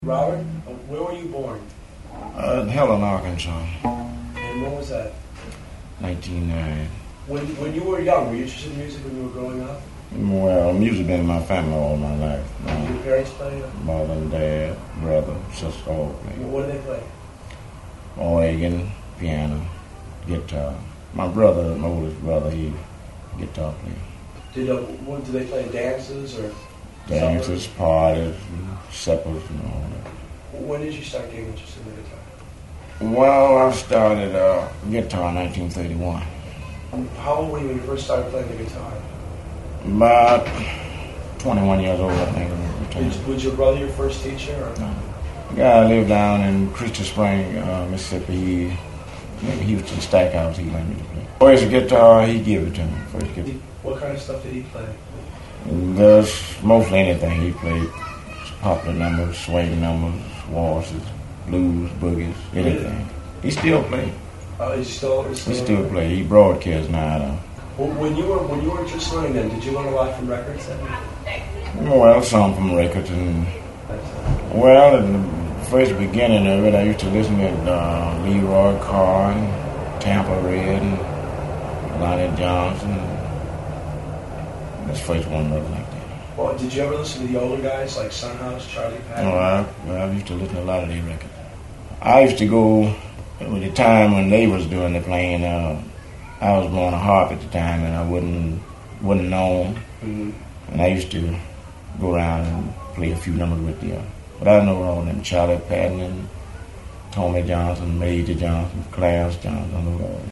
Robert, where were you born? Helen, Arkansas, And when was that? 1990. When you were young, were you interested in music when you were growing up? Well, music been in my family all my life. Did your parents play? Mother and dad, brother, sister, all play. What did they play? Organ, piano, guitar. My brother, my oldest brother, he guitar player. Did they play dances or Dances, suppers? parties, suppers, and all that. When did you start getting interested in the guitar? Well, I started guitar in 1931. How old were you when you first started playing the guitar? About 21 years old, I think. Was your brother your first teacher? Or? No. The guy lived down in Christian Spring, Mississippi. He was in Stackhouse. He let me to play. First guitar, he gave it to me. First guitar. What kind of stuff did he play? There's mostly anything he played. Popular numbers, swing numbers, waltzes, blues, boogies, anything. He still plays. He still plays. He broadcasts now. Well, when you were just learning then, did you learn a lot from records then? Well, some from records and well, in the first beginning of it, I used to listen to Leroy Carr and Tampa Red and Lonnie Johnson. That's the first one that was like that. Well, did you ever listen to the older guys like Son House, Charlie Patton? I used to listen to a lot of their records. I used to go with the time when they was doing the playing. I was blowing a harp at the time, and I wasn't known. Mm-hmm. And I used to go around and play a few numbers with them. But I know all them: Charlie Patton and Tommy Johnson, Major Johnson, Clarence Johnson. I know all.